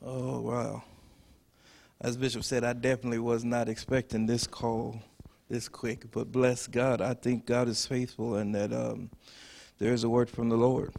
Oh, wow. As Bishop said, I definitely was not expecting this call this quick, but bless God. I think God is faithful and that there is a word from the Lord.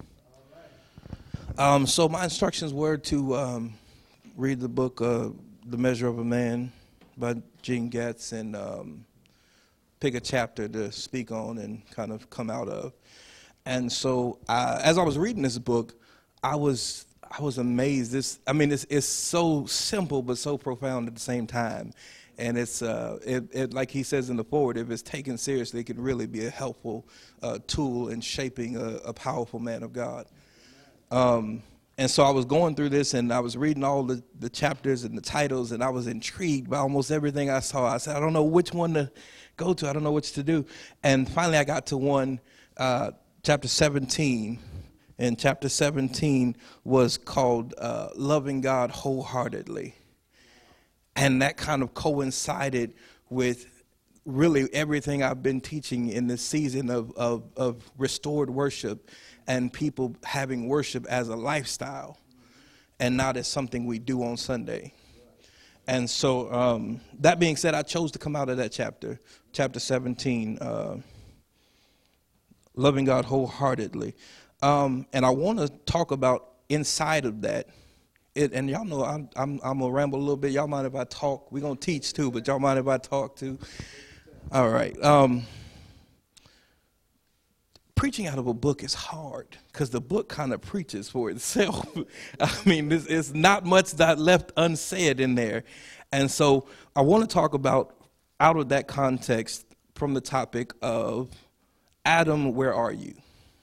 So my instructions were to read the book The Measure of a Man by Gene Gatz and pick a chapter to speak on and kind of come out of. And so as I was reading this book, I was amazed. It's so simple but so profound at the same time. And it's like he says in the forward, if it's taken seriously, it can really be a helpful tool in shaping a powerful man of God. And so I was going through this, and I was reading all the chapters and the titles, and I was intrigued by almost everything I saw. I said, I don't know which one to go to. I don't know which to do. And finally I got to one, chapter 17. And chapter 17 was called Loving God Wholeheartedly. And that kind of coincided with really everything I've been teaching in this season of restored worship and people having worship as a lifestyle and not as something we do on Sunday. And so that being said, I chose to come out of that chapter 17, Loving God Wholeheartedly. And I want to talk about inside of that. And y'all know I'm gonna ramble a little bit. Y'all mind if I talk? We're gonna teach too, but y'all mind if I talk too? All right. Preaching out of a book is hard because the book kind of preaches for itself. I mean, it's not much that left unsaid in there. And so I want to talk about out of that context from the topic of Adam, where are you?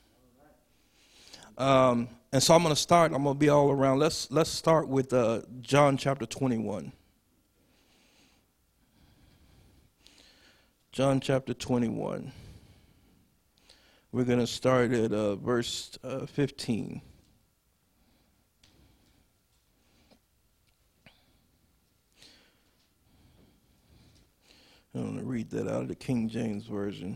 And so I'm going to be all around. Let's start with John chapter 21. John chapter 21. We're going to start at verse 15. I'm going to read that out of the King James Version.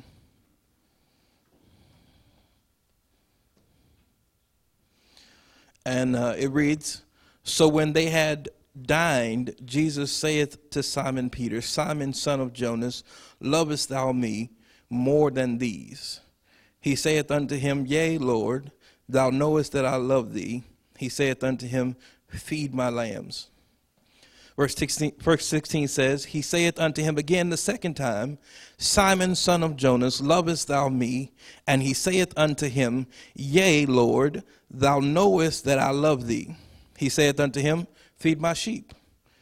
And it reads, So when they had dined, Jesus saith to Simon Peter, Simon, son of Jonas, lovest thou me more than these? He saith unto him, Yea, Lord, thou knowest that I love thee. He saith unto him, Feed my lambs. Verse 16 says, He saith unto him again the second time, Simon, son of Jonas, lovest thou me? And he saith unto him, Yea, Lord, thou knowest that I love thee. He saith unto him, Feed my sheep.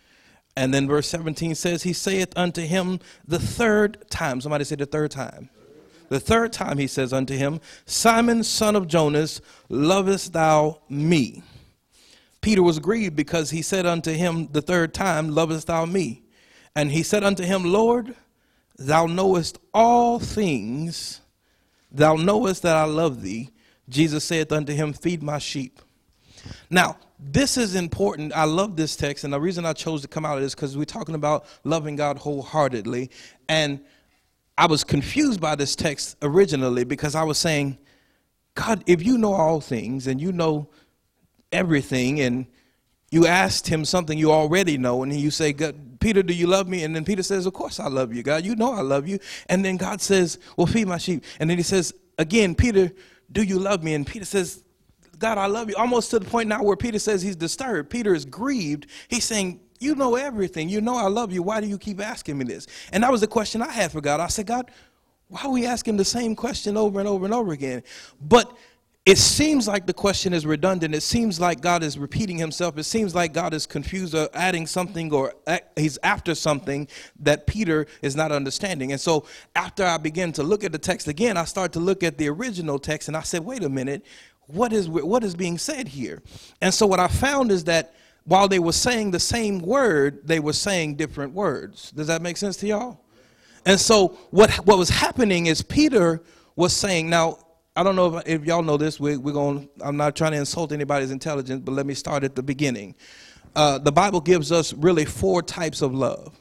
And then verse 17 says, He saith unto him the third time. Somebody say the third time. The third time he says unto him, Simon, son of Jonas, lovest thou me? Peter was grieved because he said unto him the third time, Lovest thou me? And he said unto him, Lord, thou knowest all things. Thou knowest that I love thee. Jesus saith unto him, Feed my sheep. Now, this is important. I love this text. And the reason I chose to come out of this because we're talking about loving God wholeheartedly. And I was confused by this text originally because I was saying, God, if you know all things and you know everything, and you asked him something you already know, and you say, God, Peter, do you love me? And then Peter says, of course I love you, God. You know I love you. And then God says, well, feed my sheep. And then he says, again, Peter, do you love me? And Peter says, God, I love you. Almost to the point now where Peter says he's disturbed. Peter is grieved. He's saying, you know everything. You know I love you. Why do you keep asking me this? And that was the question I had for God. I said, God, why are we asking the same question over and over and over again? But it seems like the question is redundant. It seems like God is repeating himself. It seems like God is confused or adding something, or he's after something that Peter is not understanding. And so after I began to look at the text again, I started to look at the original text, and I said, wait a minute, what is being said here? And so what I found is that while they were saying the same word, they were saying different words. Does that make sense to y'all? And so what was happening is Peter was saying, now, I don't know if y'all know this. I'm not trying to insult anybody's intelligence, but let me start at the beginning. The Bible gives us really four types of love.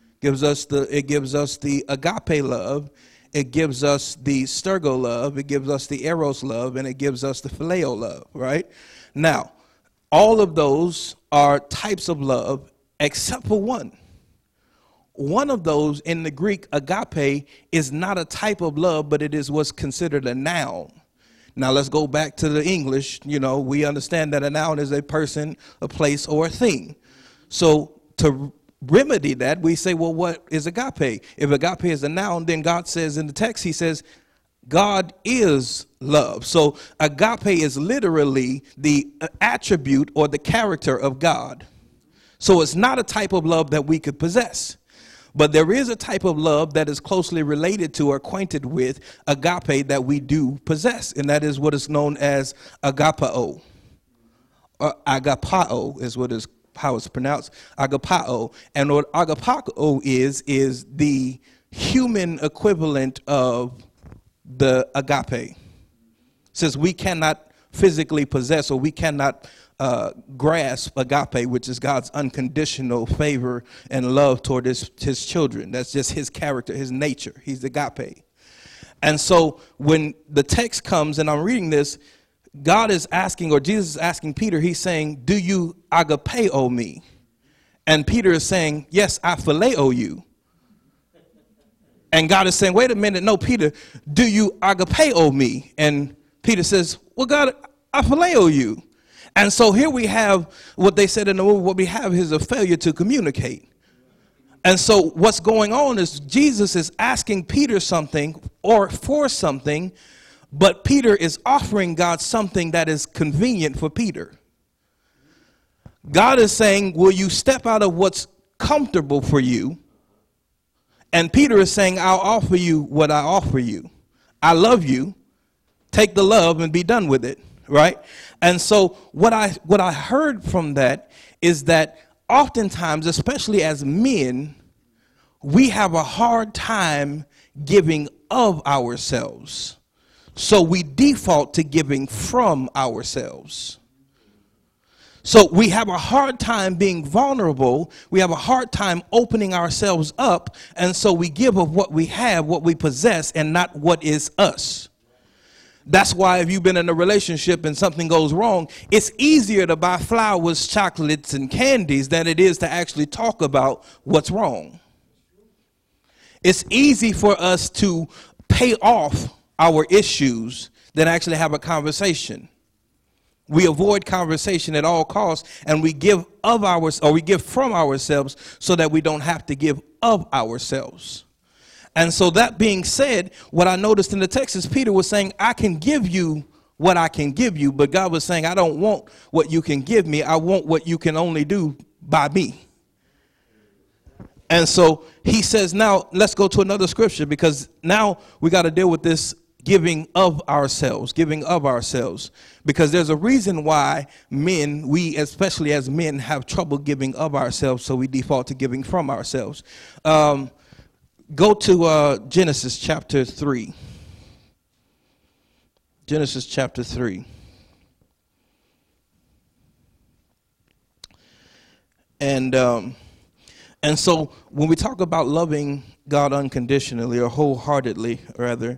It gives us the agape love. It gives us the stergo love. It gives us the eros love, and it gives us the phileo love. Right now, All of those are types of love except for one. One of those in the Greek, agape, is not a type of love, but it is what's considered a noun. Now let's go back to the English. We understand that a noun is a person, a place, or a thing. So to remedy that, we say, well, what is agape? If agape is a noun, then God says in the text, he says, God is love. So agape is literally the attribute or the character of God. So it's not a type of love that we could possess. But there is a type of love that is closely related to or acquainted with agape that we do possess. And that is what is known as agapao. Or agapao is how it's pronounced, agapao. And what agapao is the human equivalent of the agape. Since we cannot physically possess, or we cannot grasp agape, which is God's unconditional favor and love toward his children. That's just his character, his nature. He's agape. And so when the text comes and I'm reading this, God is asking, or Jesus is asking Peter, he's saying, do you agapeo me? And Peter is saying, yes, I phileo you. And God is saying, wait a minute, no, Peter, do you agapeo me? And Peter says, well, God, I phileo you. And so here we have what they said in the movie, what we have is a failure to communicate. And so what's going on is Jesus is asking Peter something or for something, but Peter is offering God something that is convenient for Peter. God is saying, will you step out of what's comfortable for you? And Peter is saying, I'll offer you what I offer you. I love you. Take the love and be done with it. Right. And so what I heard from that is that oftentimes, especially as men, we have a hard time giving of ourselves. So we default to giving from ourselves. So we have a hard time being vulnerable. We have a hard time opening ourselves up. And so we give of what we have, what we possess, and not what is us. That's why if you've been in a relationship and something goes wrong, it's easier to buy flowers, chocolates, and candies than it is to actually talk about what's wrong. It's easy for us to pay off our issues than actually have a conversation. We avoid conversation at all costs, and we give of ours, or we give from ourselves so that we don't have to give of ourselves. And so that being said, what I noticed in the text is Peter was saying, I can give you what I can give you, but God was saying, I don't want what you can give me. I want what you can only do by me. And so he says, now let's go to another scripture, because now we got to deal with this giving of ourselves, because there's a reason why men, we especially as men, have trouble giving of ourselves, so we default to giving from ourselves. Go to Genesis chapter 3. Genesis chapter 3. And so when we talk about loving God unconditionally, or wholeheartedly, rather,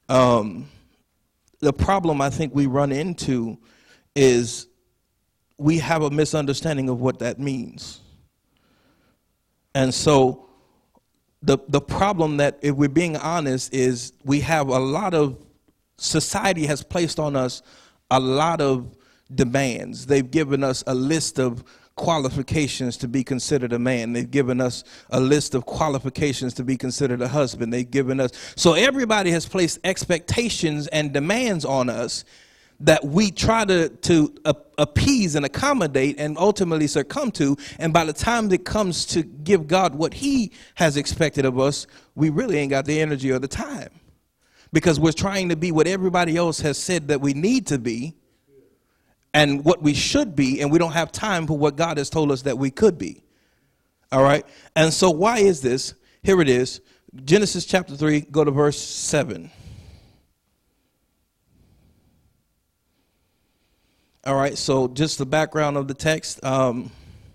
the problem I think we run into is we have a misunderstanding of what that means. And so the problem that, if we're being honest, is we have a lot of, society has placed on us a lot of demands. They've given us a list of qualifications to be considered a man. They've given us a list of qualifications to be considered a husband. They've given us, so everybody has placed expectations and demands on us that we try to appease and accommodate and ultimately succumb to. And by the time it comes to give God what he has expected of us, we really ain't got the energy or the time, because we're trying to be what everybody else has said that we need to be and what we should be, and we don't have time for what God has told us that we could be. All right. And so why is this? Here it is. Genesis chapter 3, go to verse 7. All right, so just the background of the text. Adam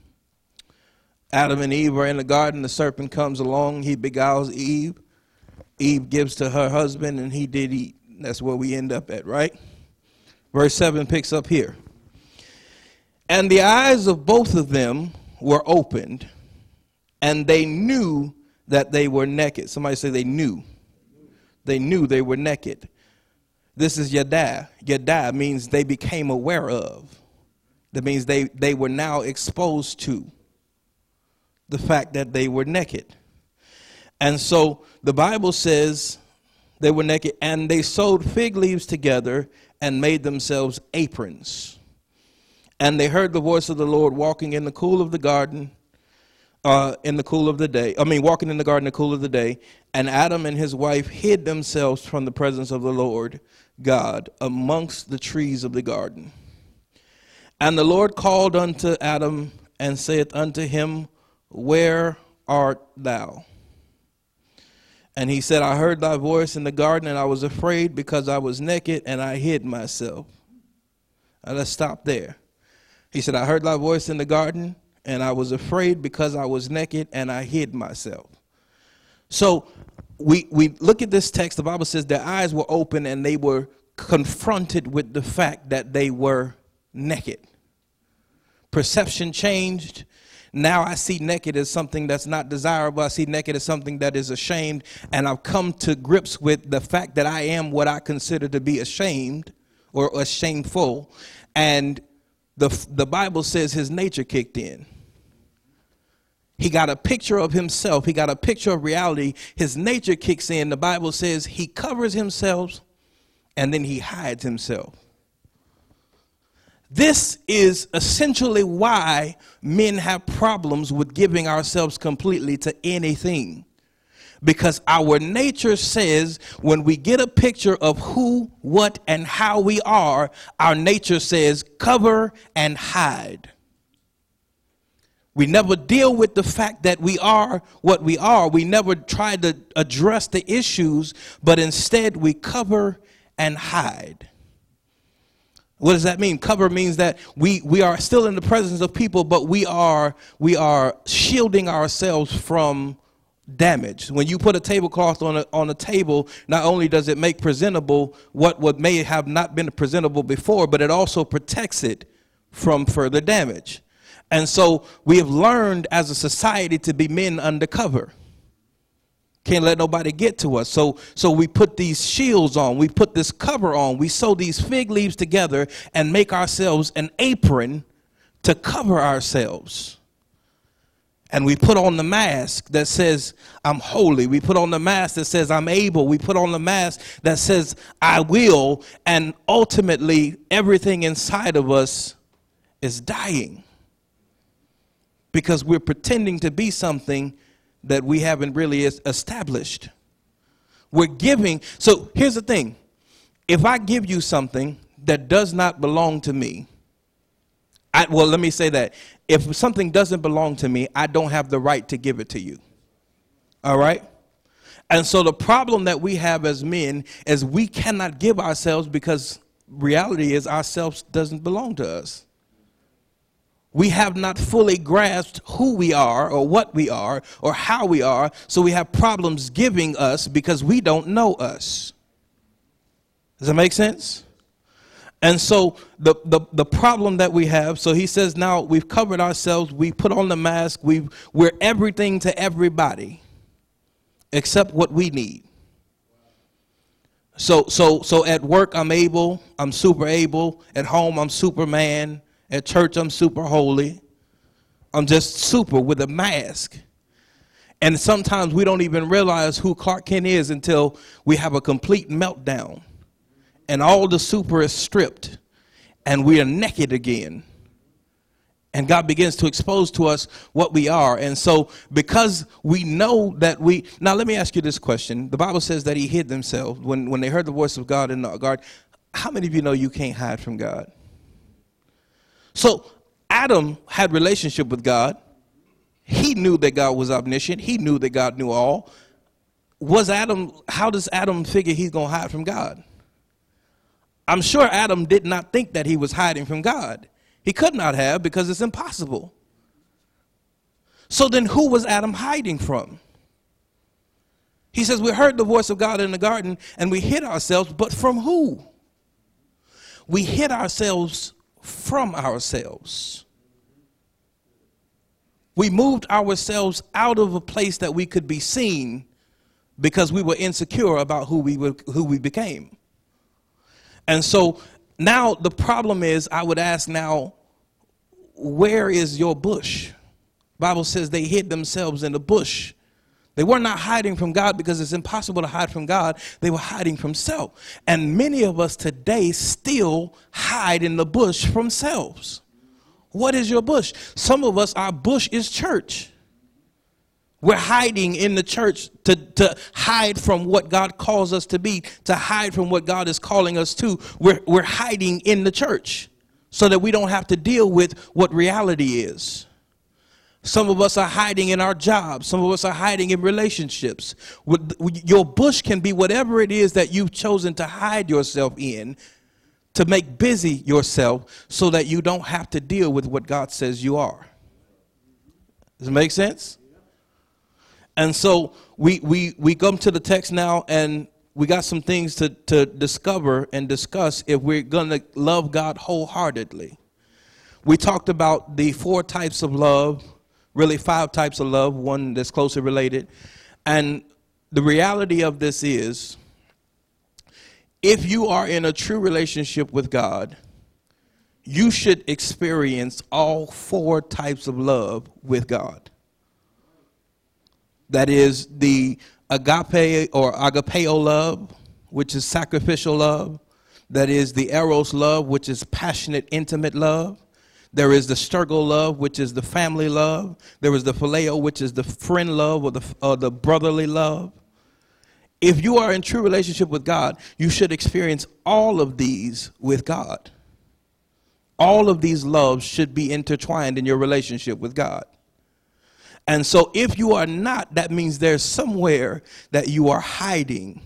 and Eve are in the garden. The serpent comes along. He beguiles Eve. Eve gives to her husband, and he did eat. That's where we end up at, right? Verse 7 picks up here. And the eyes of both of them were opened, and they knew that they were naked. Somebody say they knew. They knew they were naked. This is yadah. Yadah means they became aware of. That means they were now exposed to the fact that they were naked. And so the Bible says they were naked, and they sewed fig leaves together and made themselves aprons. And they heard the voice of the Lord walking in the cool of the garden, in the cool of the day. Walking in the garden in the cool of the day. And Adam and his wife hid themselves from the presence of the Lord God amongst the trees of the garden. And the Lord called unto Adam and saith unto him, Where art thou? And he said, I heard thy voice in the garden, and I was afraid because I was naked, and I hid myself. Now let's stop there. He said, I heard thy voice in the garden, and I was afraid because I was naked, and I hid myself. So we look at this text. The Bible says their eyes were open, and they were confronted with the fact that they were naked. Perception changed. Now I see naked as something that's not desirable. I see naked as something that is ashamed. And I've come to grips with the fact that I am what I consider to be ashamed or shameful. And the Bible says his nature kicked in. He got a picture of himself. He got a picture of reality. His nature kicks in. The Bible says he covers himself and then he hides himself. This is essentially why men have problems with giving ourselves completely to anything. Because our nature says when we get a picture of who, what, and how we are, our nature says cover and hide. We never deal with the fact that we are what we are. We never try to address the issues, but instead we cover and hide. What does that mean? Cover means that we are still in the presence of people, but we are shielding ourselves from damage. When you put a tablecloth on a table, not only does it make presentable what may have not been presentable before, but it also protects it from further damage. And so we have learned as a society to be men undercover. Can't let nobody get to us. So we put these shields on. We put this cover on. We sew these fig leaves together and make ourselves an apron to cover ourselves. And we put on the mask that says, I'm holy. We put on the mask that says, I'm able. We put on the mask that says, I will. And ultimately, everything inside of us is dying because we're pretending to be something that we haven't really established. We're giving. So here's the thing. If I give you something that does not belong to me, let me say that. If something doesn't belong to me, I don't have the right to give it to you. All right? And so the problem that we have as men is we cannot give ourselves because reality is ourselves doesn't belong to us. We have not fully grasped who we are or what we are or how we are, so we have problems giving us because we don't know us. Does that make sense? And so the problem that we have, so he says now we've covered ourselves, we put on the mask, we're everything to everybody except what we need. So at work I'm super able, at home I'm Superman. At church, I'm super holy. I'm just super with a mask. And sometimes we don't even realize who Clark Kent is until we have a complete meltdown. And all the super is stripped. And we are naked again. And God begins to expose to us what we are. And so because we know that now let me ask you this question. The Bible says that he hid themselves when they heard the voice of God in the garden. How many of you know you can't hide from God? So Adam had relationship with God. He knew that God was omniscient. He knew that God knew all. How does Adam figure he's going to hide from God? I'm sure Adam did not think that he was hiding from God. He could not have because it's impossible. So then who was Adam hiding from? He says we heard the voice of God in the garden and we hid ourselves, but from who? We hid ourselves from ourselves. We moved ourselves out of a place that we could be seen because we were insecure about who we became. And so now the problem is, I would ask now, where is your bush? Bible says they hid themselves in the bush. They were not hiding from God because it's impossible to hide from God. They were hiding from self. And many of us today still hide in the bush from selves. What is your bush? Some of us, our bush is church. We're hiding in the church to hide from what God calls us to be, to hide from what God is calling us to. We're hiding in the church so that we don't have to deal with what reality is. Some of us are hiding in our jobs. Some of us are hiding in relationships. Your bush can be whatever it is that you've chosen to hide yourself in, to make busy yourself so that you don't have to deal with what God says you are. Does it make sense? And so we come to the text now, and we got some things to discover and discuss if we're going to love God wholeheartedly. We talked about the 4 types of love. Really 5 types of love, one that's closely related. And the reality of this is, if you are in a true relationship with God, you should experience all 4 types of love with God. That is the agape or agapeo love, which is sacrificial love. That is the eros love, which is passionate, intimate love. There is the stergo love, which is the family love. There is the phileo, which is the friend love or the brotherly love. If you are in true relationship with God, you should experience all of these with God. All of these loves should be intertwined in your relationship with God. And so if you are not, that means there's somewhere that you are hiding.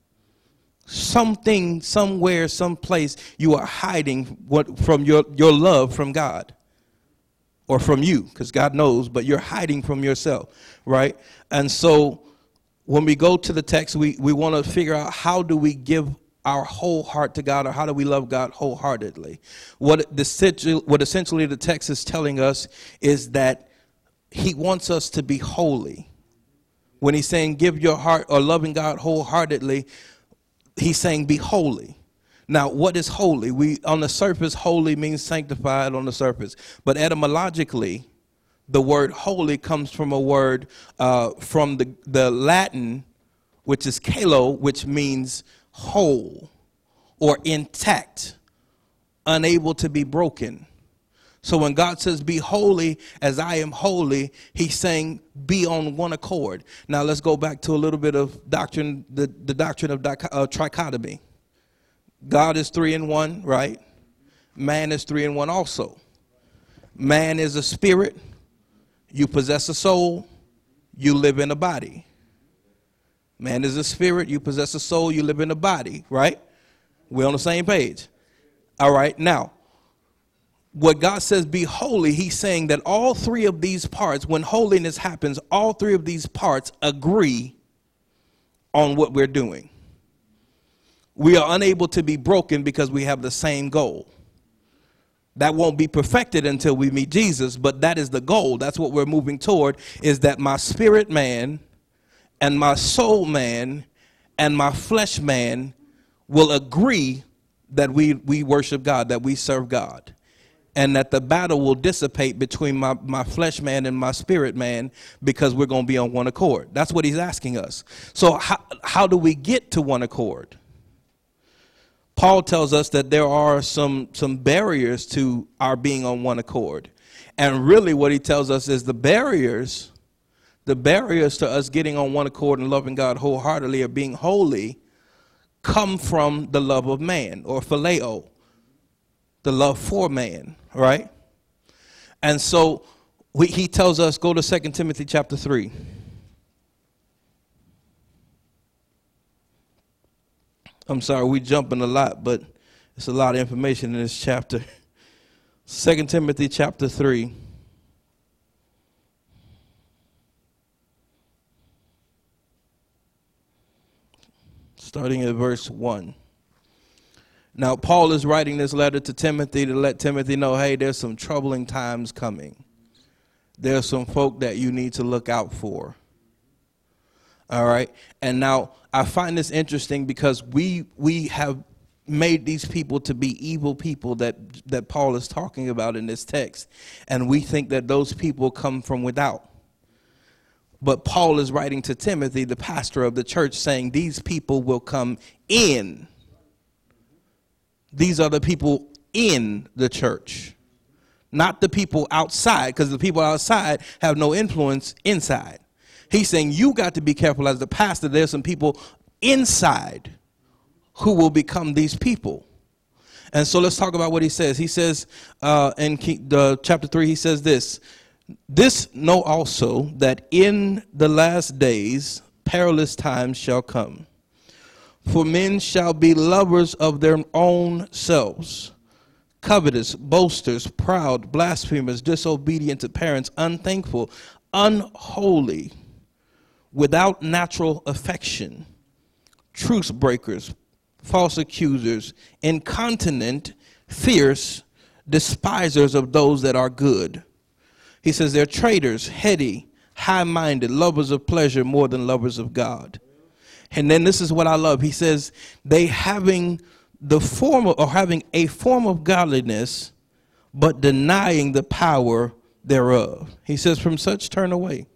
Something, somewhere, someplace you are hiding from your love from God or from you, because God knows, but you're hiding from yourself, right? And so when we go to the text, we want to figure out, how do we give our whole heart to God, or how do we love God wholeheartedly? What essentially the text is telling us is that he wants us to be holy. When he's saying give your heart or loving God wholeheartedly, he's saying be holy. Now, what is holy? On the surface, holy means sanctified on the surface. But etymologically, the word holy comes from a word from the Latin, which is kalo, which means whole or intact, unable to be broken. So when God says be holy as I am holy, he's saying be on one accord. Now let's go back to a little bit of doctrine, the doctrine of trichotomy. God is 3 in 1, right? Man is 3 in 1 also. Man is a spirit. You possess a soul. You live in a body. Man is a spirit. You possess a soul. You live in a body, right? We're on the same page. All right. Now, what God says be holy, he's saying that all 3 of these parts, when holiness happens, all 3 of these parts agree on what we're doing. We are unable to be broken because we have the same goal. That won't be perfected until we meet Jesus, but that is the goal. That's what we're moving toward, is that my spirit man and my soul man and my flesh man will agree that we worship God, that we serve God. And that the battle will dissipate between my flesh man and my spirit man, because we're going to be on one accord. That's what he's asking us. So how do we get to one accord? Paul tells us that there are some barriers to our being on one accord. And really what he tells us is the barriers to us getting on one accord and loving God wholeheartedly or being holy come from the love of man, or phileo, the love for man, right? And so he tells us, go to 2 Timothy chapter 3. I'm sorry, we jumping a lot, but it's a lot of information in this chapter. 2 Timothy chapter 3. Starting at verse 1. Now, Paul is writing this letter to Timothy to let Timothy know, hey, there's some troubling times coming. There's some folk that you need to look out for. All right. And now I find this interesting because we have made these people to be evil people that Paul is talking about in this text. And we think that those people come from without. But Paul is writing to Timothy, the pastor of the church, saying these people will come in. These are the people in the church, not the people outside, because the people outside have no influence inside. He's saying you got to be careful as the pastor. There's some people inside who will become these people. And so let's talk about what he says. He says in chapter 3, he says this. This know also that in the last days perilous times shall come. For men shall be lovers of their own selves, covetous, boasters, proud, blasphemers, disobedient to parents, unthankful, unholy, without natural affection, truce breakers, false accusers, incontinent, fierce, despisers of those that are good. He says they're traitors, heady, high-minded, lovers of pleasure more than lovers of God. And then this is what I love. He says they having a form of godliness, but denying the power thereof. He says from such turn away.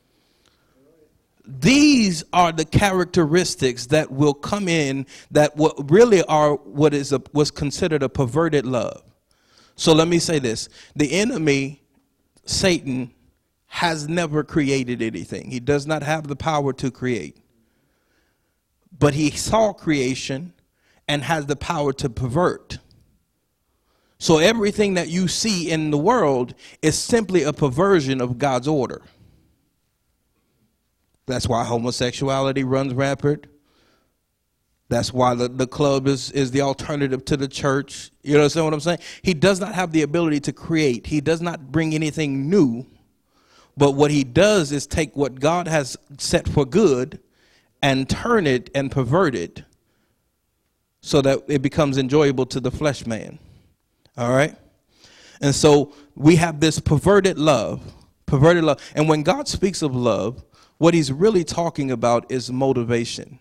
These are the characteristics that will come in that really are what's considered a perverted love. So let me say this. The enemy, Satan, has never created anything. He does not have the power to create. But he saw creation and has the power to pervert. So everything that you see in the world is simply a perversion of God's order. That's why homosexuality runs rampant. That's why the club is the alternative to the church. You understand what I'm saying? He does not have the ability to create. He does not bring anything new. But what he does is take what God has set for good and turn it and pervert it so that it becomes enjoyable to the flesh man. All right? And so we have this perverted love. And when God speaks of love, what he's really talking about is motivation.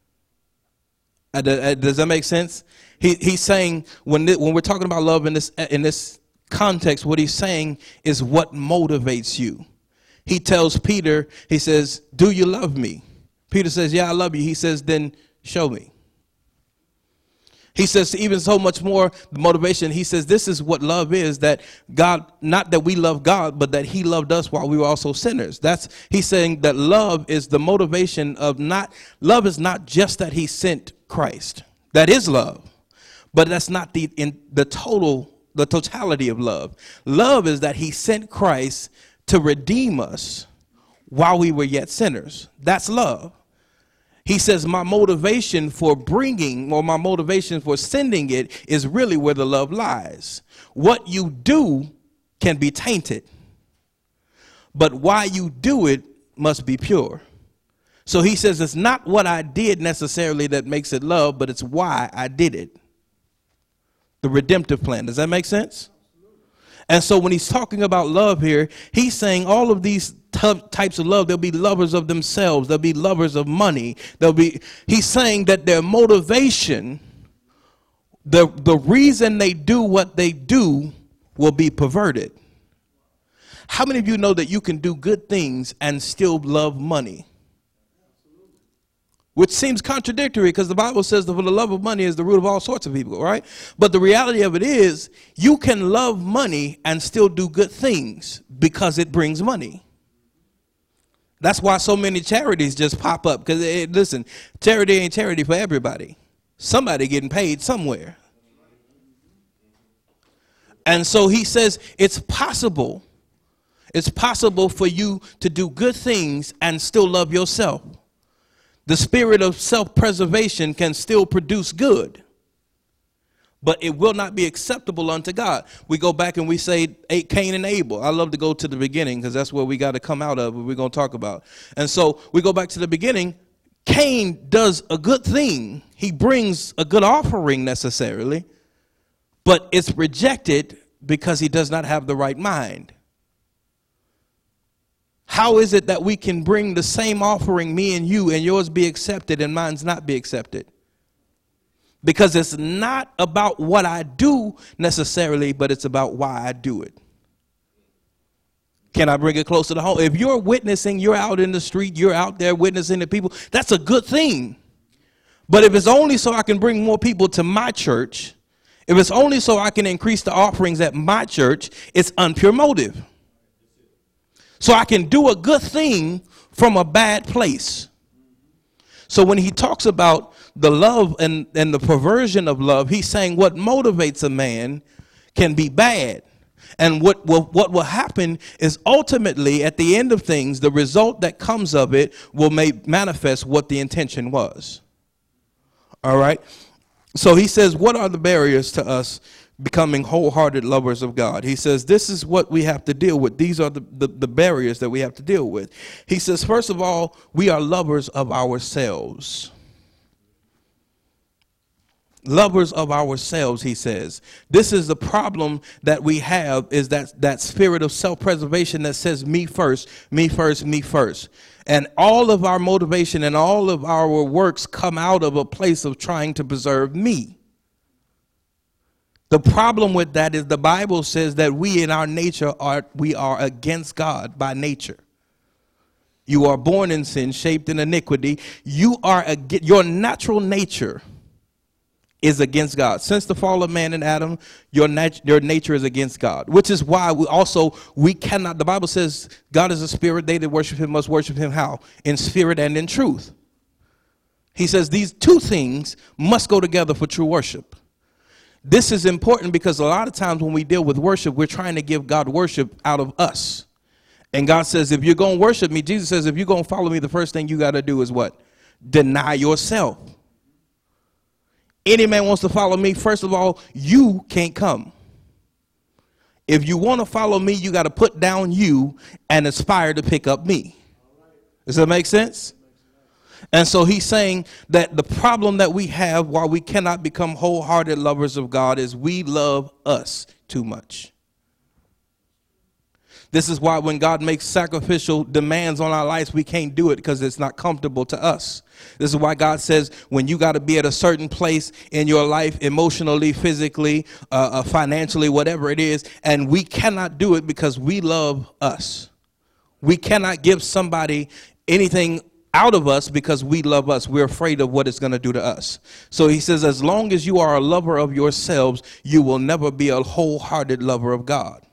Does that make sense? He's saying when we're talking about love in this context, what he's saying is what motivates you. He tells Peter, he says, do you love me? Peter says, yeah, I love you. He says, then show me. He says even so much more the motivation. He says this is what love is, that God, not that we love God, but that he loved us while we were also sinners. He's saying that love is the motivation of love is not just that he sent Christ. That is love. But that's not the totality of love. Love is that he sent Christ to redeem us while we were yet sinners. That's love. He says my motivation for my motivation for sending it is really where the love lies. What you do can be tainted, but why you do it must be pure. So he says it's not what I did necessarily that makes it love, but it's why I did it. The redemptive plan. Does that make sense? And so when he's talking about love here, he's saying all of these types of love, they'll be lovers of themselves. They'll be lovers of money. He's saying that their motivation, the reason they do what they do will be perverted. How many of you know that you can do good things and still love money? Which seems contradictory because the Bible says that the love of money is the root of all sorts of evil, right? But the reality of it is you can love money and still do good things because it brings money. That's why so many charities just pop up. Because, listen, charity ain't charity for everybody. Somebody getting paid somewhere. And so he says it's possible. It's possible for you to do good things and still love yourself. The spirit of self-preservation can still produce good, but it will not be acceptable unto God. We go back and we say Cain and Abel. I love to go to the beginning because that's where we got to come out of what we're going to talk about. And so we go back to the beginning. Cain does a good thing. He brings a good offering necessarily, but it's rejected because he does not have the right mind. How is it that we can bring the same offering, me and you, and yours be accepted and mine's not be accepted? Because it's not about what I do necessarily, but it's about why I do it. Can I bring it closer to home? If you're witnessing, you're out in the street, you're out there witnessing to people, that's a good thing. But if it's only so I can bring more people to my church, if it's only so I can increase the offerings at my church, it's unpure motive. So I can do a good thing from a bad place. So when he talks about the love and the perversion of love, he's saying what motivates a man can be bad. And what will happen is ultimately at the end of things, the result that comes of it will manifest what the intention was. All right. So he says, what are the barriers to us becoming wholehearted lovers of God? He says, this is what we have to deal with. These are the barriers that we have to deal with. He says, first of all, we are lovers of ourselves. Lovers of ourselves, he says. This is the problem that we have, is that spirit of self-preservation that says me first, me first, me first. And all of our motivation and all of our works come out of a place of trying to preserve me. The problem with that is the Bible says that we in our nature are against God by nature. You are born in sin, shaped in iniquity. Your natural nature is against God. Since the fall of man and Adam, your nature is against God, which is why we cannot, the Bible says God is a spirit, they that worship him must worship him how? In spirit and in truth. He says these two things must go together for true worship. This is important because a lot of times when we deal with worship, we're trying to give God worship out of us. And God says, if you're going to worship me, Jesus says, if you're going to follow me, the first thing you got to do is what? Deny yourself. Any man wants to follow me, first of all, you can't come. If you want to follow me, you got to put down you and aspire to pick up me. Does that make sense? And so he's saying that the problem that we have why we cannot become wholehearted lovers of God is we love us too much. This is why when God makes sacrificial demands on our lives, we can't do it because it's not comfortable to us. This is why God says when you got to be at a certain place in your life, emotionally, physically, financially, whatever it is, and we cannot do it because we love us. We cannot give somebody anything out of us because we love us. We're afraid of what it's going to do to us. So he says, as long as you are a lover of yourselves, you will never be a wholehearted lover of God.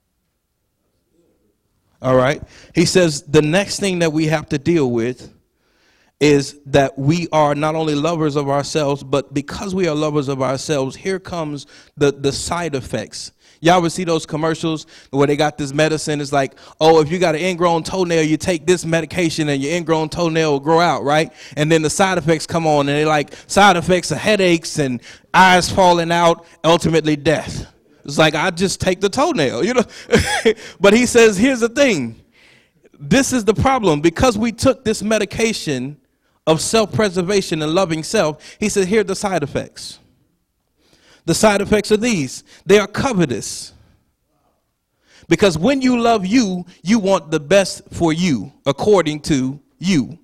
All right. He says the next thing that we have to deal with is that we are not only lovers of ourselves, but because we are lovers of ourselves, here comes the side effects. Y'all ever see those commercials where they got this medicine? It's like, oh, if you got an ingrown toenail, you take this medication and your ingrown toenail will grow out, right? And then the side effects come on, and they like side effects of headaches and eyes falling out, ultimately death. It's like, I just take the toenail, you know. But he says, here's the thing. This is the problem. Because we took this medication of self-preservation and loving self, he said, here are the side effects. The side effects are these. They are covetous. Because when you love you, you want the best for you, according to you.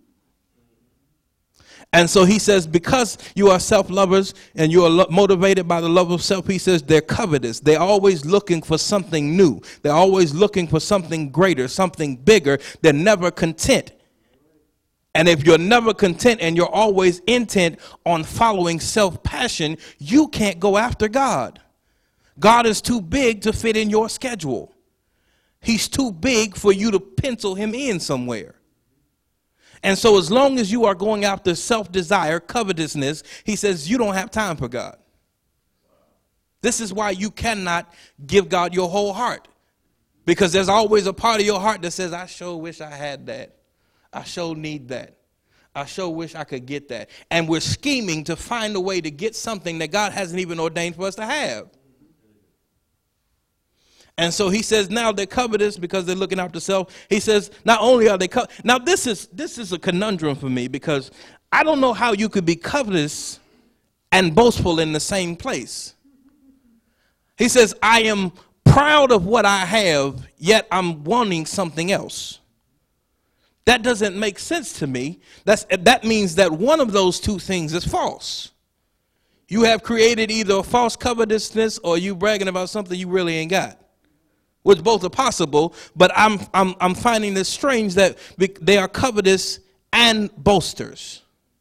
And so he says, because you are self-lovers and you are motivated by the love of self, he says they're covetous. They're always looking for something new. They're always looking for something greater, something bigger. They're never content. And if you're never content and you're always intent on following self-passion, you can't go after God. God is too big to fit in your schedule. He's too big for you to pencil him in somewhere. And so as long as you are going after self-desire, covetousness, he says you don't have time for God. This is why you cannot give God your whole heart. Because there's always a part of your heart that says, I sure wish I had that. I sure need that. I sure wish I could get that. And we're scheming to find a way to get something that God hasn't even ordained for us to have. And so he says now they're covetous because they're looking after self. He says not only are they now this is a conundrum for me, because I don't know how you could be covetous and boastful in the same place. He says, I am proud of what I have, yet I'm wanting something else. That doesn't make sense to me. That means that one of those two things is false. You have created either a false covetousness or you bragging about something you really ain't got, which both are possible. But I'm finding this strange that they are covetous and boasters.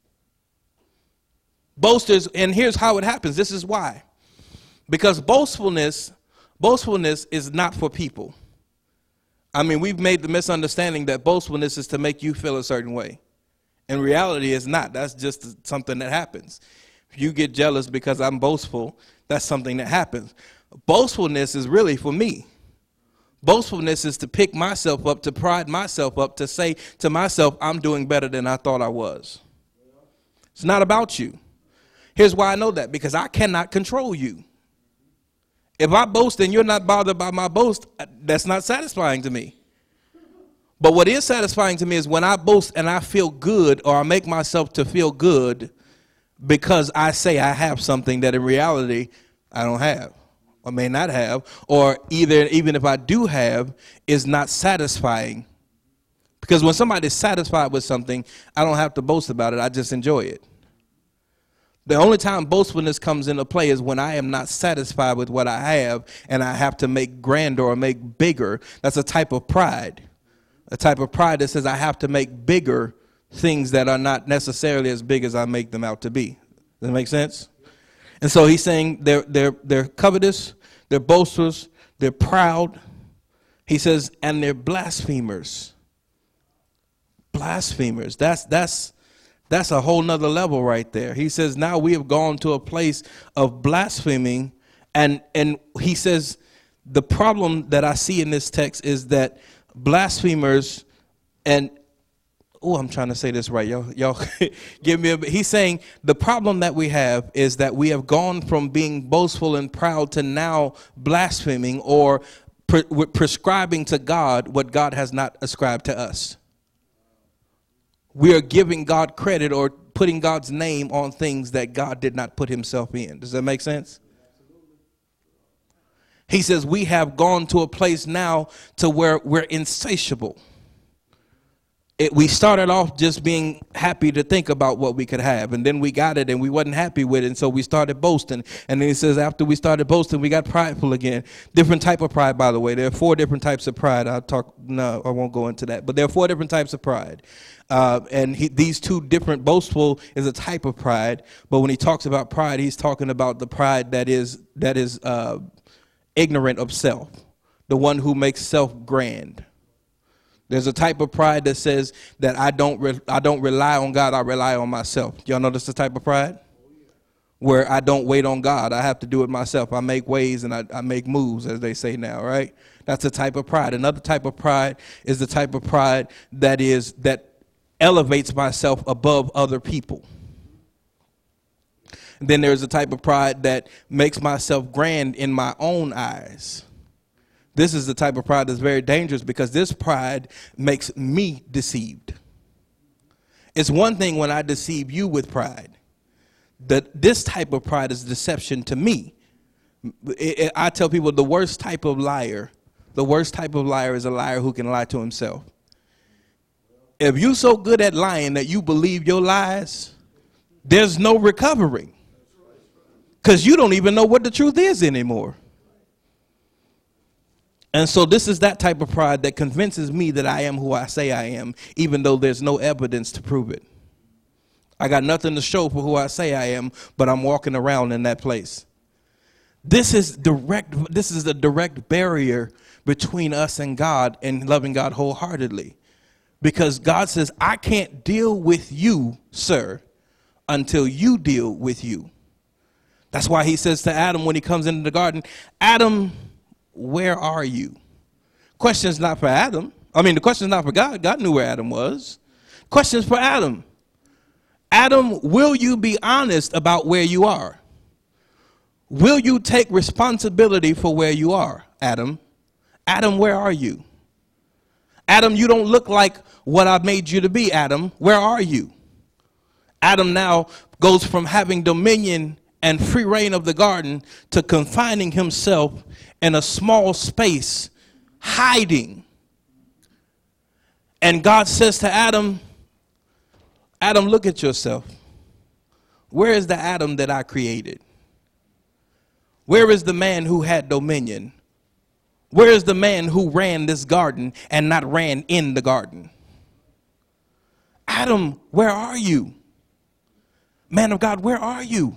Boasters, and here's how it happens. This is why. Because boastfulness is not for people. I mean, we've made the misunderstanding that boastfulness is to make you feel a certain way. In reality, it's not. That's just something that happens. If you get jealous because I'm boastful, that's something that happens. Boastfulness is really for me. Boastfulness is to pick myself up, to pride myself up, to say to myself, I'm doing better than I thought I was. It's not about you. Here's why I know that, because I cannot control you. If I boast and you're not bothered by my boast, that's not satisfying to me. But what is satisfying to me is when I boast and I feel good, or I make myself to feel good because I say I have something that in reality I don't have or may not have, or even if I do have, is not satisfying. Because when somebody's satisfied with something, I don't have to boast about it. I just enjoy it. The only time boastfulness comes into play is when I am not satisfied with what I have and I have to make grander or make bigger. That's a type of pride. A type of pride that says I have to make bigger things that are not necessarily as big as I make them out to be. Does that make sense? And so he's saying they're covetous, they're boasters, they're proud. He says, and they're blasphemers. Blasphemers. That's a whole nother level right there. He says, now we have gone to a place of blaspheming. And he says, the problem that I see in this text is that blasphemers I'm trying to say this right. Y'all give me he's saying the problem that we have is that we have gone from being boastful and proud to now blaspheming or prescribing to God what God has not ascribed to us. We are giving God credit or putting God's name on things that God did not put himself in. Does that make sense? He says we have gone to a place now to where we're insatiable. We started off just being happy to think about what we could have, and then we got it and we wasn't happy with it, and so we started boasting. And then he says after we started boasting, we got prideful again. Different type of pride, by the way. There are 4 different types of pride. I won't go into that, but there are 4 different types of pride. These 2 different, boastful is a type of pride, but when he talks about pride, he's talking about the pride that is ignorant of self, the one who makes self grand. There's a type of pride that says that I don't rely on God, I rely on myself. Y'all know this is the type of pride? Where I don't wait on God, I have to do it myself. I make ways and I make moves, as they say now, right? That's a type of pride. Another type of pride is the type of pride that elevates myself above other people. And then there's a type of pride that makes myself grand in my own eyes. This is the type of pride that's very dangerous, because this pride makes me deceived. It's one thing when I deceive you with pride. This type of pride is deception to me. I tell people the worst type of liar is a liar who can lie to himself. If you're so good at lying that you believe your lies, there's no recovering, because you don't even know what the truth is anymore. And so this is that type of pride that convinces me that I am who I say I am, even though there's no evidence to prove it. I got nothing to show for who I say I am, but I'm walking around in that place. This is a direct barrier between us and God and loving God wholeheartedly. Because God says, I can't deal with you, sir, until you deal with you. That's why he says to Adam when he comes into the garden, Adam, where are you? Question's not for Adam. The question's not for God. God knew where Adam was. Question's for Adam. Adam, will you be honest about where you are? Will you take responsibility for where you are, Adam? Adam, where are you? Adam, you don't look like what I made you to be, Adam. Where are you? Adam now goes from having dominion and free reign of the garden to confining himself in a small space, hiding. And God says to Adam, Adam, look at yourself. Where is the Adam that I created? Where is the man who had dominion? Where is the man who ran this garden and not ran in the garden? Adam, where are you? Man of God, where are you?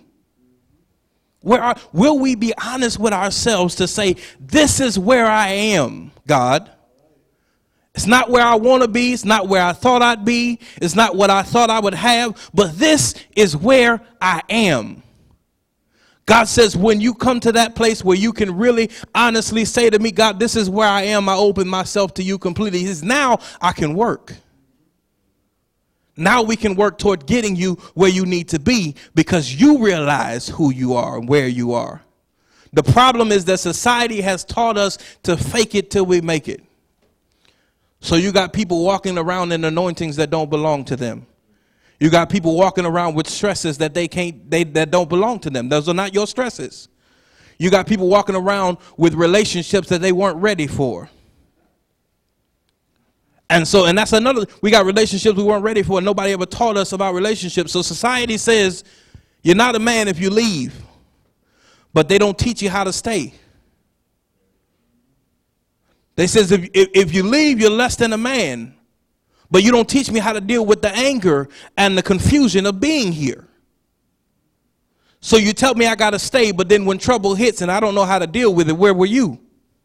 Will we be honest with ourselves to say, this is where I am, God? It's not where I want to be. It's not where I thought I'd be. It's not what I thought I would have. But this is where I am. God says, when you come to that place where you can really honestly say to me, God, this is where I am. I open myself to you completely. He says, now I can work. Now we can work toward getting you where you need to be because you realize who you are and where you are. The problem is that society has taught us to fake it till we make it. So you got people walking around in anointings that don't belong to them. You got people walking around with stresses that that don't belong to them. Those are not your stresses. You got people walking around with relationships that they weren't ready for. And that's another, we got relationships we weren't ready for. Nobody ever taught us about relationships. So society says, you're not a man if you leave, but they don't teach you how to stay. They says, if you leave, you're less than a man. But you don't teach me how to deal with the anger and the confusion of being here. So you tell me I got to stay, but then when trouble hits and I don't know how to deal with it, where were you?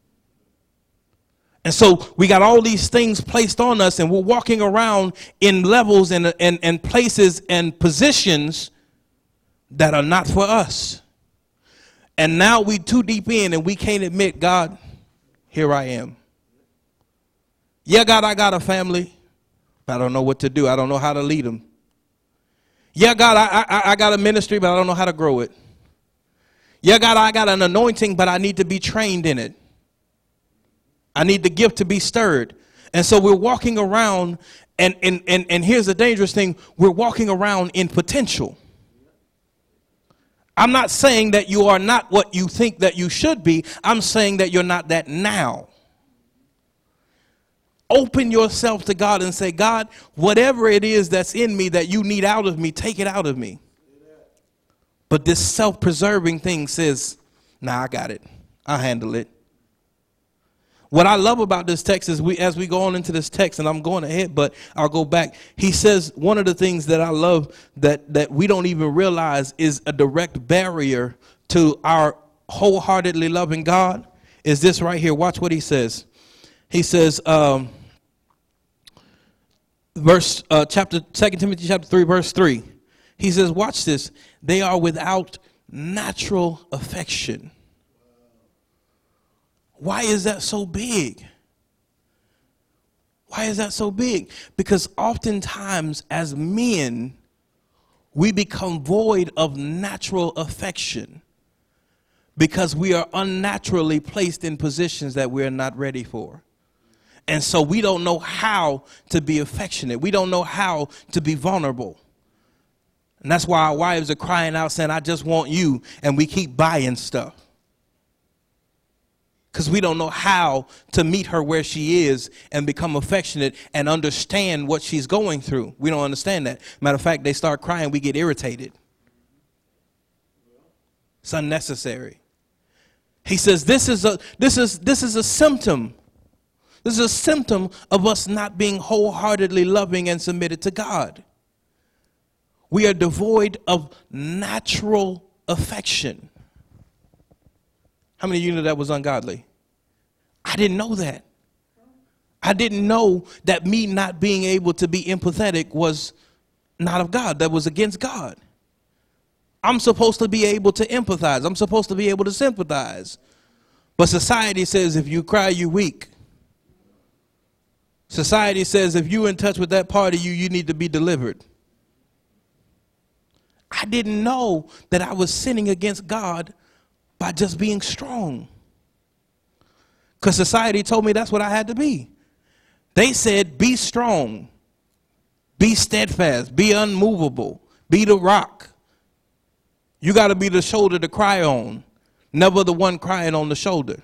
And so we got all these things placed on us, and we're walking around in levels and places and positions that are not for us. And now we too deep in and we can't admit, God, here I am. Yeah, God, I got a family. I don't know what to do. I don't know how to lead them. Yeah, God, I got a ministry, but I don't know how to grow it. Yeah, God, I got an anointing, but I need to be trained in it. I need the gift to be stirred. And so we're walking around, and here's the dangerous thing. We're walking around in potential. I'm not saying that you are not what you think that you should be. I'm saying that you're not that now. Open yourself to God and say, God, whatever it is that's in me that you need out of me, take it out of me. But this self-preserving thing says, nah, I got it. I'll handle it. What I love about this text is as we go on into this text, and I'm going ahead, but I'll go back. He says one of the things that I love that we don't even realize is a direct barrier to our wholeheartedly loving God is this right here. Watch what he says. He says, 2 Timothy chapter 3, verse 3. He says, watch this. They are without natural affection. Why is that so big? Why is that so big? Because oftentimes as men, we become void of natural affection because we are unnaturally placed in positions that we're not ready for. And so we don't know how to be affectionate. We don't know how to be vulnerable. And that's why our wives are crying out saying, I just want you. And we keep buying stuff. Because we don't know how to meet her where she is and become affectionate and understand what she's going through. We don't understand that. Matter of fact, they start crying, we get irritated. It's unnecessary. He says this is a symptom. This is a symptom of us not being wholeheartedly loving and submitted to God. We are devoid of natural affection. How many of you knew that was ungodly? I didn't know that. I didn't know that me not being able to be empathetic was not of God. That was against God. I'm supposed to be able to empathize. I'm supposed to be able to sympathize. But society says if you cry, you're weak. Society says if you're in touch with that part of you, you need to be delivered. I didn't know that I was sinning against God by just being strong. Because society told me that's what I had to be. They said, be strong, be steadfast, be unmovable, be the rock. You got to be the shoulder to cry on, never the one crying on the shoulder.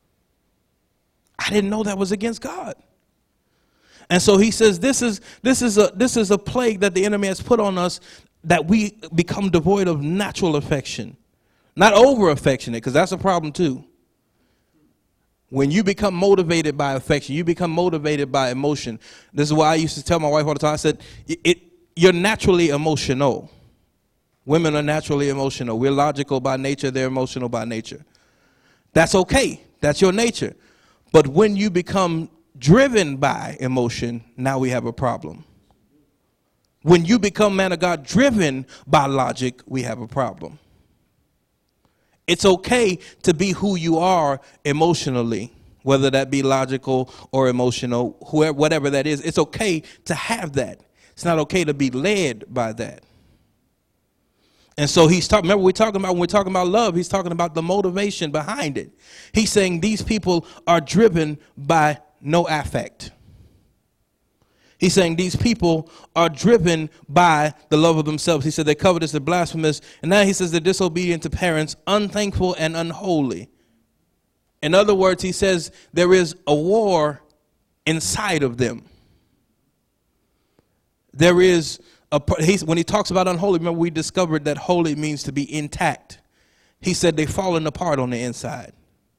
I didn't know that was against God. And so he says, this is a plague that the enemy has put on us, that we become devoid of natural affection. Not over affectionate, because that's a problem too. When you become motivated by affection, you become motivated by emotion. This is why I used to tell my wife all the time. I said, you're naturally emotional. Women are naturally emotional. We're logical by nature. They're emotional by nature. That's okay. That's your nature. But when you become driven by emotion, now we have a problem. When you become, man of God, driven by logic, we have a problem. It's okay to be who you are emotionally, whether that be logical or emotional, whatever that is. It's okay to have that. It's not okay to be led by that. And so he's talking, remember when we're talking about love, he's talking about the motivation behind it. He's saying these people are driven by no affect. He's saying these people are driven by the love of themselves. He said they're covetous, they're blasphemous. And now he says they're disobedient to parents, unthankful and unholy. In other words, he says there is a war inside of them. There is when he talks about unholy, remember we discovered that holy means to be intact. He said they've fallen apart on the inside.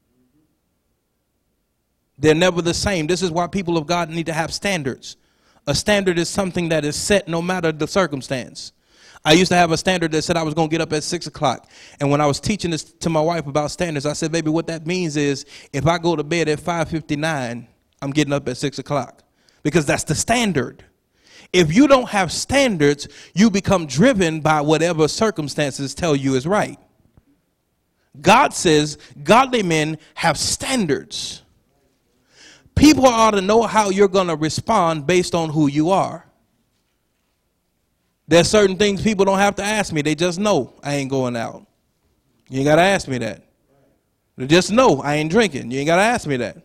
They're never the same. This is why people of God need to have standards. A standard is something that is set no matter the circumstance. I used to have a standard that said I was going to get up at 6 o'clock. And when I was teaching this to my wife about standards, I said, baby, what that means is if I go to bed at 5:59, I'm getting up at 6 o'clock. Because that's the standard. If you don't have standards, you become driven by whatever circumstances tell you is right. God says godly men have standards. People ought to know how you're going to respond based on who you are. There's certain things people don't have to ask me. They just know I ain't going out. You ain't got to ask me that. They just know I ain't drinking. You ain't got to ask me that.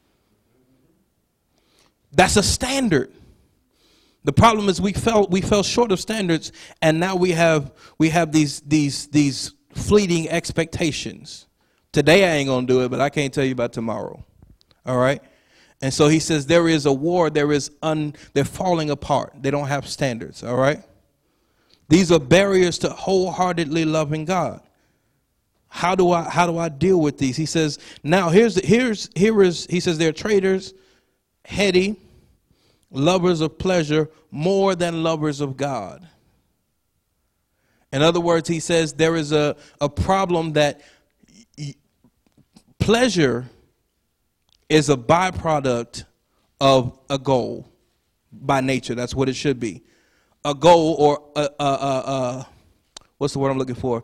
That's a standard. The problem is we fell short of standards, and now we have these fleeting expectations. Today I ain't going to do it, but I can't tell you about tomorrow. All right? And so he says there is a war, they're falling apart. They don't have standards, all right? These are barriers to wholeheartedly loving God. How do I deal with these? He says, now he says they're traitors, heady, lovers of pleasure more than lovers of God. In other words, he says there is a problem that pleasure is a byproduct of a goal by nature. That's what it should be. A goal, or what's the word I'm looking for?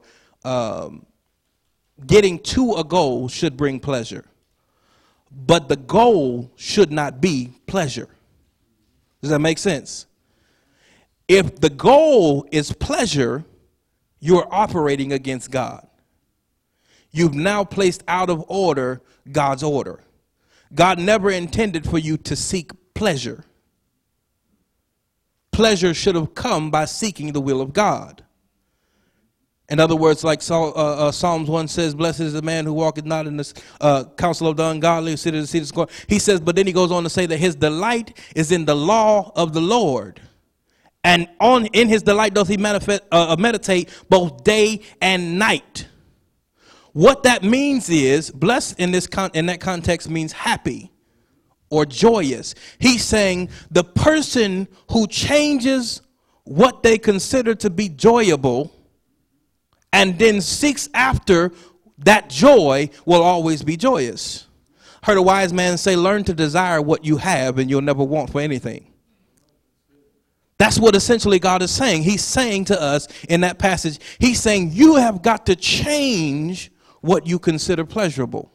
Getting to a goal should bring pleasure. But the goal should not be pleasure. Does that make sense? If the goal is pleasure, you're operating against God. You've now placed out of order God's order. God never intended for you to seek pleasure. Pleasure should have come by seeking the will of God. In other words, like Psalms 1 says, blessed is the man who walketh not in the counsel of the ungodly, who sitteth in the seat of scorn. He says, but then he goes on to say that his delight is in the law of the Lord. And in his delight doth he meditate both day and night. What that means is, blessed in that context means happy or joyous. He's saying the person who changes what they consider to be joyable and then seeks after that joy will always be joyous. Heard a wise man say, learn to desire what you have and you'll never want for anything. That's what essentially God is saying. He's saying to us in that passage, he's saying you have got to change what you consider pleasurable.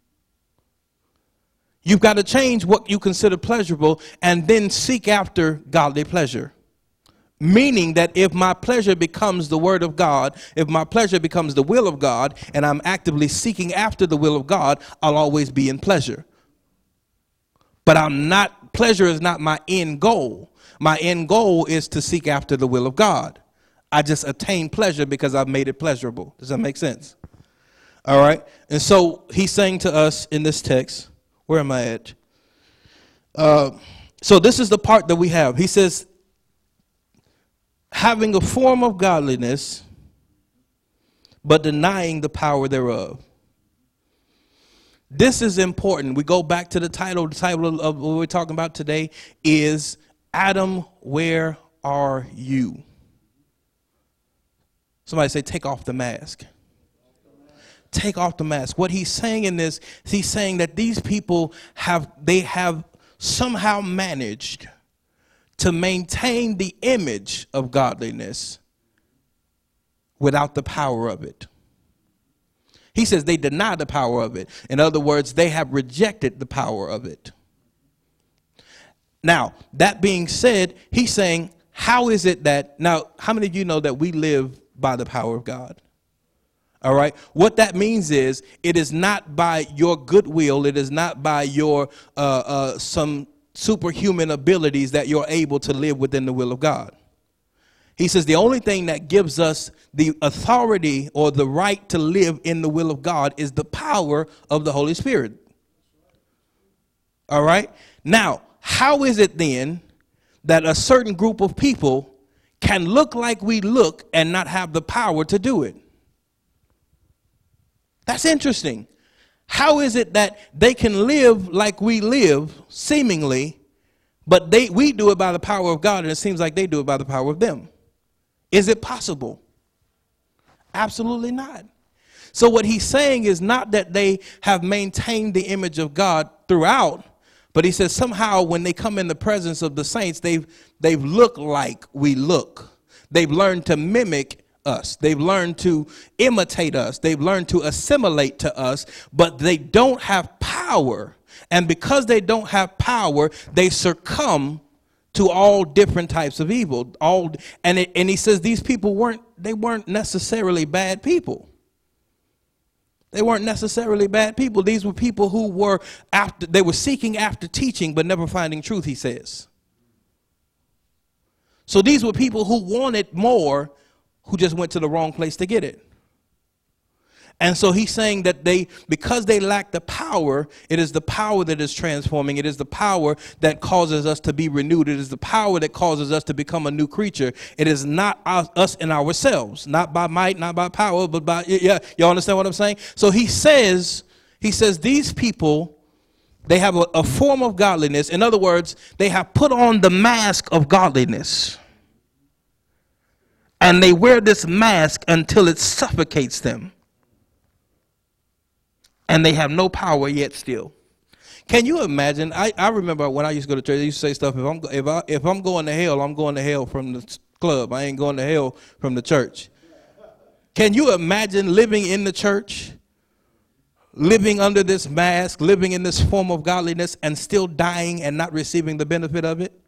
You've got to change what you consider pleasurable and then seek after godly pleasure. Meaning that if my pleasure becomes the word of God, if my pleasure becomes the will of God, and I'm actively seeking after the will of God, I'll always be in pleasure. But pleasure is not my end goal. My end goal is to seek after the will of God. I just attain pleasure because I've made it pleasurable. Does that make sense? All right. And so he's saying to us in this text, where am I at? So this is the part that we have. He says, having a form of godliness, but denying the power thereof. This is important. We go back to the title. The title of what we're talking about today is Adam, where are you? Somebody say, take off the mask. Take off the mask. What he's saying in this, he's saying that these people have somehow managed to maintain the image of godliness without the power of it. He says they deny the power of it. In other words, they have rejected the power of it. Now, that being said, he's saying, how is it that, now, how many of you know that we live by the power of God? All right. What that means is it is not by your goodwill. It is not by your some superhuman abilities that you're able to live within the will of God. He says the only thing that gives us the authority or the right to live in the will of God is the power of the Holy Spirit. All right. Now, how is it then that a certain group of people can look like we look and not have the power to do it? That's interesting. How is it that they can live like we live, seemingly, but we do it by the power of God, and it seems like they do it by the power of them? Is it possible? Absolutely not. So what he's saying is not that they have maintained the image of God throughout, but he says somehow when they come in the presence of the saints, they've looked like we look. They've learned to mimic us. They've learned to imitate us. They've learned to assimilate to us, but they don't have power. And because they don't have power, they succumb to all different types of evil. And he says these people weren't necessarily bad people. They weren't necessarily bad people. These were people who were seeking after teaching but never finding truth, he says. So these were people who wanted more, who just went to the wrong place to get it. And so he's saying that because they lack the power, it is the power that is transforming. It is the power that causes us to be renewed. It is the power that causes us to become a new creature. It is not us and ourselves, not by might, not by power, but by, yeah, y'all understand what I'm saying? So he says these people, they have a form of godliness. In other words, they have put on the mask of godliness. And they wear this mask until it suffocates them. And they have no power yet still. Can you imagine? I remember when I used to go to church, I used to say stuff, if I'm going to hell, I'm going to hell from the club. I ain't going to hell from the church. Can you imagine living in the church, living under this mask, living in this form of godliness and still dying and not receiving the benefit of it?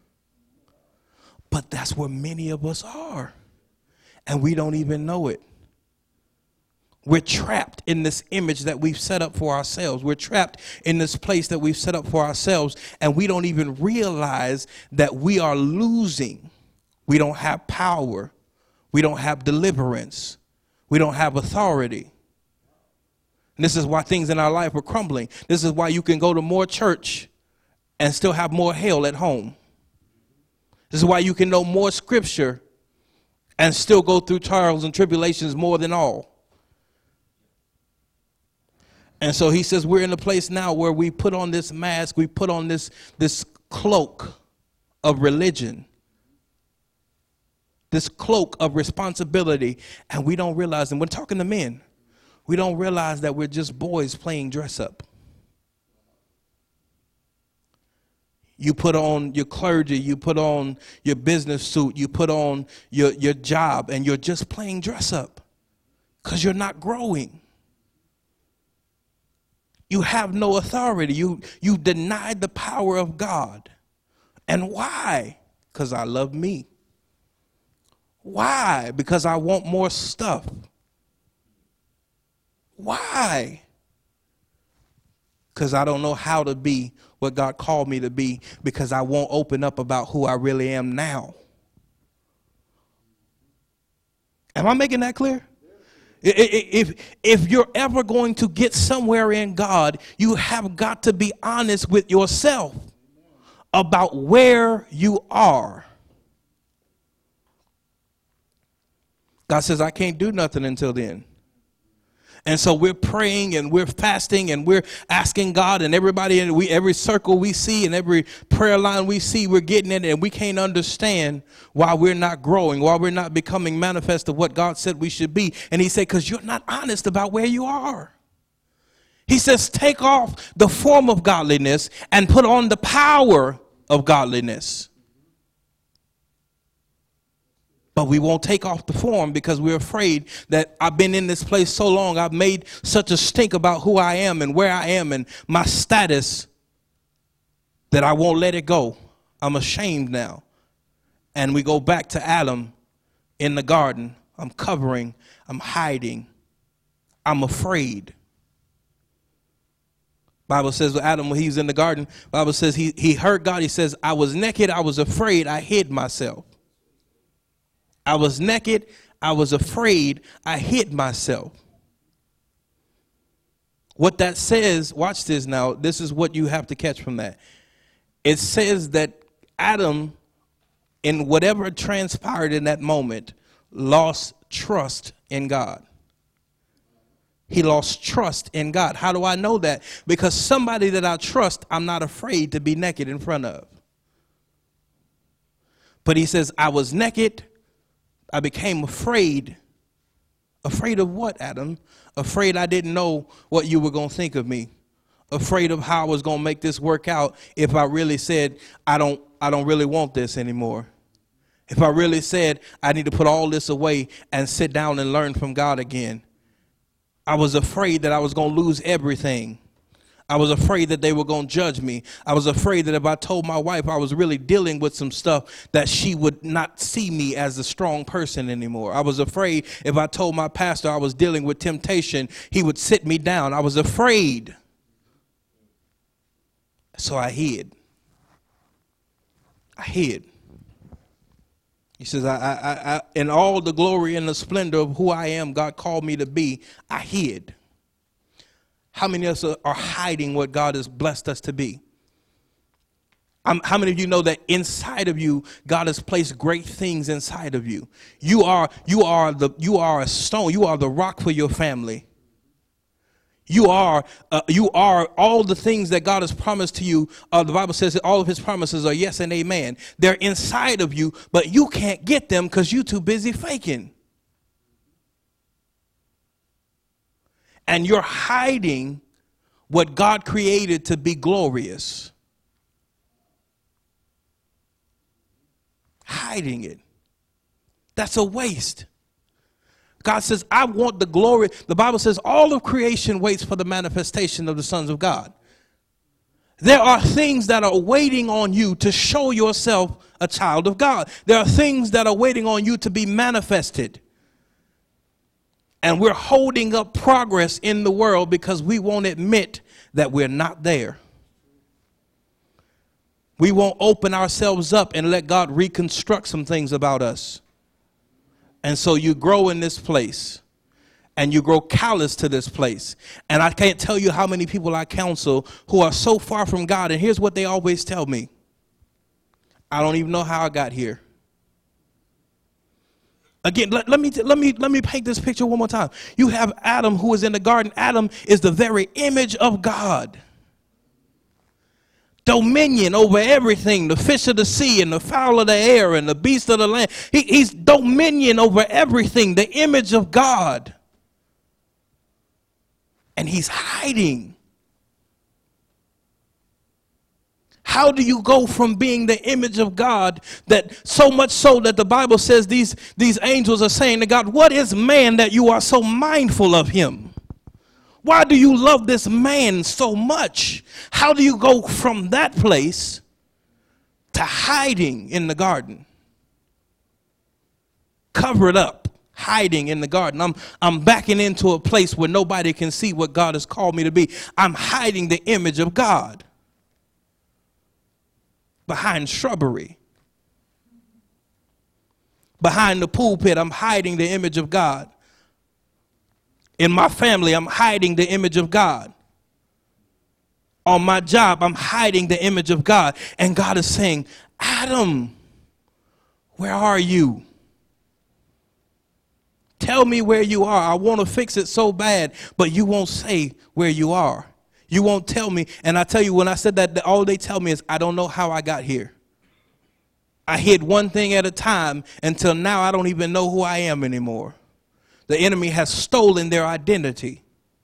But that's where many of us are. And we don't even know it. We're trapped in this image that we've set up for ourselves. We're trapped in this place that we've set up for ourselves, and we don't even realize that we are losing. We don't have power. We don't have deliverance. We don't have authority. And this is why things in our life are crumbling. This is why you can go to more church and still have more hell at home. This is why you can know more scripture and still go through trials and tribulations more than all. And so he says we're in a place now where we put on this mask, we put on this cloak of religion, this cloak of responsibility, and we don't realize, and we're talking to men, we don't realize that we're just boys playing dress up. You put on your clergy, you put on your business suit, you put on your job, and you're just playing dress up because you're not growing. You have no authority. You denied the power of God. And why? Because I love me. Why? Because I want more stuff. Why? because I don't know how to be what God called me to be, because I won't open up about who I really am now. Am I making that clear? If you're ever going to get somewhere in God, you have got to be honest with yourself about where you are. God says, I can't do nothing until then. And so we're praying and we're fasting and we're asking God, and everybody in every circle we see and every prayer line we see, we're getting in it, and we can't understand why we're not growing, why we're not becoming manifest of what God said we should be. And he said, because you're not honest about where you are. He says, take off the form of godliness and put on the power of godliness. But we won't take off the form because we're afraid that I've been in this place so long. I've made such a stink about who I am and where I am and my status that I won't let it go. I'm ashamed now. And we go back to Adam in the garden. I'm covering. I'm hiding. I'm afraid. Bible says with Adam, when he was in the garden, Bible says he heard God. He says, I was naked. I was afraid. I hid myself. I was naked, I was afraid, I hid myself. What that says, watch this now, this is what you have to catch from that. It says that Adam, in whatever transpired in that moment, lost trust in God. He lost trust in God. How do I know that? Because somebody that I trust, I'm not afraid to be naked in front of. But he says, I was naked, I became afraid. Afraid of what, Adam? Afraid I didn't know what you were going to think of me. Afraid of how I was going to make this work out if I really said, I don't really want this anymore. If I really said, I need to put all this away and sit down and learn from God again. I was afraid that I was going to lose everything. I was afraid that they were going to judge me. I was afraid that if I told my wife I was really dealing with some stuff, that she would not see me as a strong person anymore. I was afraid if I told my pastor I was dealing with temptation, he would sit me down. I was afraid. So I hid. I hid. He says, I in all the glory and the splendor of who I am, God called me to be, I hid. How many of us are hiding what God has blessed us to be? How many of you know that inside of you, God has placed great things inside of you? You are a stone. You are the rock for your family. You are all the things that God has promised to you. The Bible says that all of his promises are yes and amen. They're inside of you, but you can't get them because you're too busy faking. And you're hiding what God created to be glorious. Hiding it. That's a waste. God says, I want the glory. The Bible says all of creation waits for the manifestation of the sons of God. There are things that are waiting on you to show yourself a child of God. There are things that are waiting on you to be manifested. And we're holding up progress in the world because we won't admit that we're not there. We won't open ourselves up and let God reconstruct some things about us. And so you grow in this place and you grow callous to this place. And I can't tell you how many people I counsel who are so far from God. And here's what they always tell me. I don't even know how I got here. Again, let me paint this picture one more time. You have Adam who is in the garden. Adam is the very image of God. Dominion over everything, the fish of the sea and the fowl of the air and the beast of the land. He's dominion over everything, the image of God. And he's hiding. How do you go from being the image of God, that so much so that the Bible says these angels are saying to God, what is man that you are so mindful of him? Why do you love this man so much? How do you go from that place to hiding in the garden? Cover it up. hiding in the garden. I'm backing into a place where nobody can see what God has called me to be. I'm hiding the image of God behind shrubbery. Behind the pulpit, I'm hiding the image of God. In my family, I'm hiding the image of God. On my job, I'm hiding the image of God. And God is saying, Adam, where are you? Tell me where you are. I want to fix it so bad, but you won't say where you are. You won't tell me. And I tell you, when I said that, all they tell me is, I don't know how I got here. I hid one thing at a time until now I don't even know who I am anymore. The enemy has stolen their identity.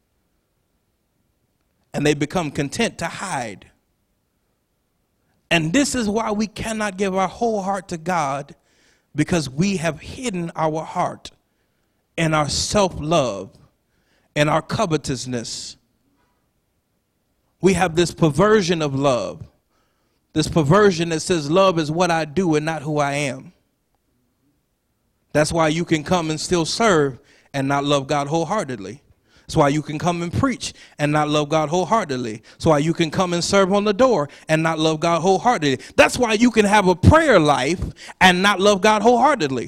And they become content to hide. And this is why we cannot give our whole heart to God, because we have hidden our heart and our self-love and our covetousness. We have this perversion of love, this perversion that says love is what I do and not who I am. That's why you can come and still serve and not love God wholeheartedly. That's why you can come and preach and not love God wholeheartedly. That's why you can come and serve on the door and not love God wholeheartedly. That's why you can have a prayer life and not love God wholeheartedly.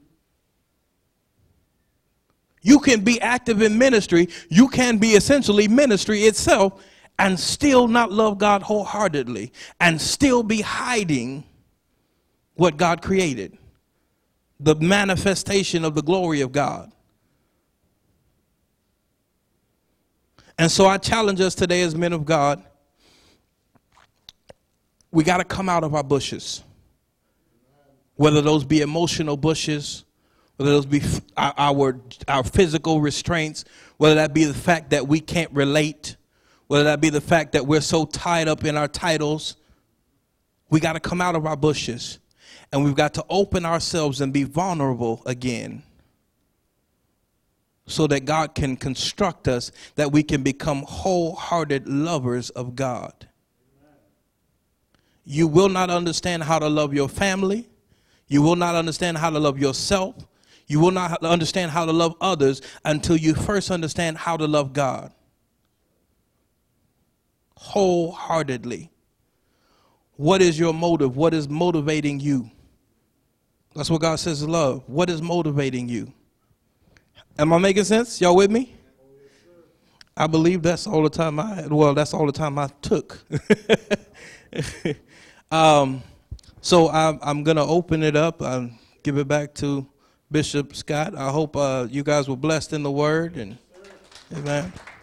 You can be active in ministry. You can be essentially ministry itself and still not love God wholeheartedly and still be hiding what God created, the manifestation of the glory of God. And so I challenge us today as men of God, we got to come out of our bushes, whether those be emotional bushes, whether those be our physical restraints, whether that be the fact that we can't relate, whether that be the fact that we're so tied up in our titles. We got to come out of our bushes, and we've got to open ourselves and be vulnerable again, so that God can construct us, that we can become wholehearted lovers of God. You will not understand how to love your family. You will not understand how to love yourself. You will not understand how to love others until you first understand how to love God wholeheartedly. What is your motive? What is motivating you? That's what God says is love. What is motivating you? Am I making sense? Y'all with me? I believe that's all the time that's all the time I took. So I'm going to open it up and give it back to Bishop Scott. I hope you guys were blessed in the word. And amen.